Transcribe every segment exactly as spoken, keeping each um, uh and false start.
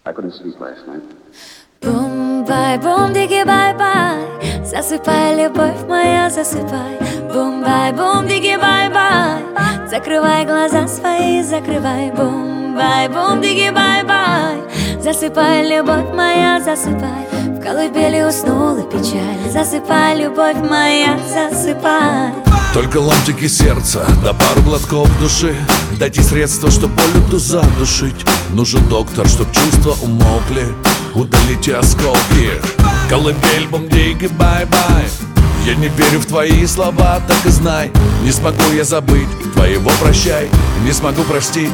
I couldn't sleep last night. Бум-бай, бум-диги, бай-бай, засыпай, любовь моя, засыпай. Бум-бай, бум-диги, бай-бай, закрывай глаза свои, закрывай. Бум-бай, бум-диги, бай-бай, засыпай, любовь моя, засыпай. В колыбели уснула печаль, засыпай, любовь моя, засыпай. Только ломтики сердца, да пару глотков души. Дайте средства, чтоб боль эту задушить. Нужен доктор, чтоб чувства умолкли. Удалите осколки. Колыбель, бум-диги, бай-бай. Я не верю в твои слова, так и знай. Не смогу я забыть твоего прощай. Не смогу простить.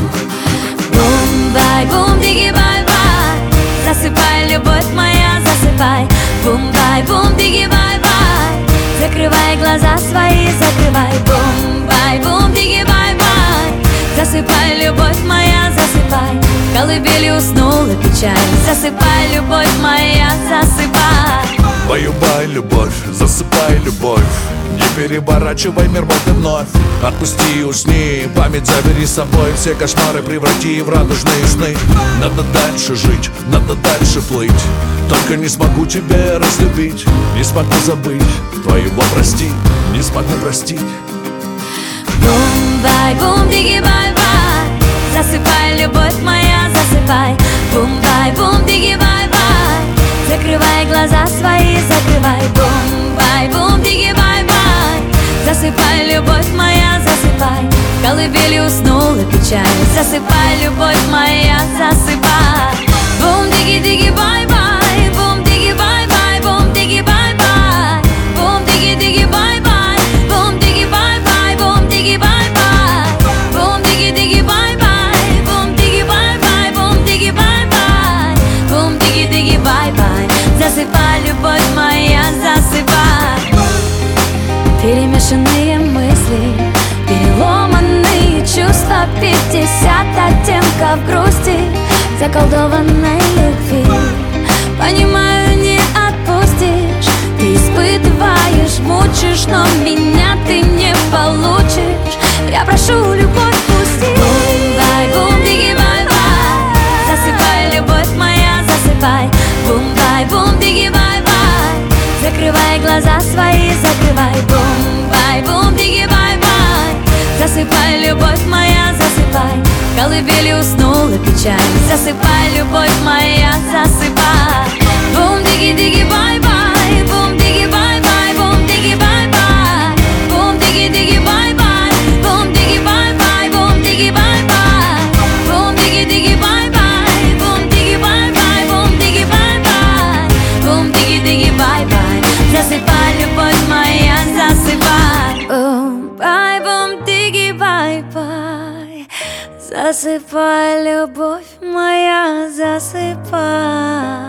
Бум-бай, бум-диги, бай-бай, засыпай, любовь моя, засыпай. Бум-бай, бум-диги, бай-бай, закрывай глаза свои, закрывай. Бум-бай, бум-диги, бай-бай, засыпай, любовь моя, засыпай. В колыбели уснула печаль, засыпай, любовь моя, засыпай. Баю-бай, любовь, засыпай, любовь. Не переворачивай мир мой ты вновь. Отпусти и усни, память забери с собой. Все кошмары преврати в радужные сны. Надо дальше жить, надо дальше плыть. Только не смогу тебя разлюбить. Не смогу забыть твоего простить. Не смогу простить. Бум-бай, бум-диги, бай-бай, засыпай, любовь моя, засыпай. Бум-бай, бум-диги, бай-бай, закрывай глаза свои, закрывай. Бум-бай, бум-диги, бай-бай, засыпай, любовь моя, засыпай. В колыбели уснула печаль, засыпай, любовь моя, засыпай. Бум-диги-диги, бай-бай, бум-диги, бай-бай, бум-диги, бай-бай, бум-диги-диги, бай-бай, бум-диги, бай-бай, бум-диги, бай-бай, бум-диги-диги, бай-бай, бум-диги, бай-бай, бум-диги, бай-бай, бум-диги-диги, бай-бай, засыпай, любовь моя, засыпай. Перемешанные мысли, переломанные чувства, пятьдесят оттенков грусти, заколдованной любви. Понимаю, не отпустишь, ты испытываешь, мучишь, но меня ты не получишь. Я прошу, любовь, пусти. Бум-бай, бум-диги, бай-бай, засыпай, любовь моя, засыпай. Бум-бай, бум-диги, бай-бай, закрывай глаза свои, закрывай. Бум-бай, бум-диги, бай-бай, засыпай, любовь моя, засыпай. В колыбели уснула печаль, засыпай, любовь моя, засыпай. Бум-диги-диги, бай-бай, бум-диги, бай-бай, бум-диги, бай-бай, бум-диги-диги, бай-бай, бум-диги, бай-бай, бум-диги, бай-бай, бум-диги-диги, бай-бай, бум-диги, бай-бай, бум-диги, бай-бай, бум-диги-диги, бай-бай, засыпай, любовь моя, засыпай. Бум-бай, бум-диги, бай-бай, засыпай, любовь моя, засыпай.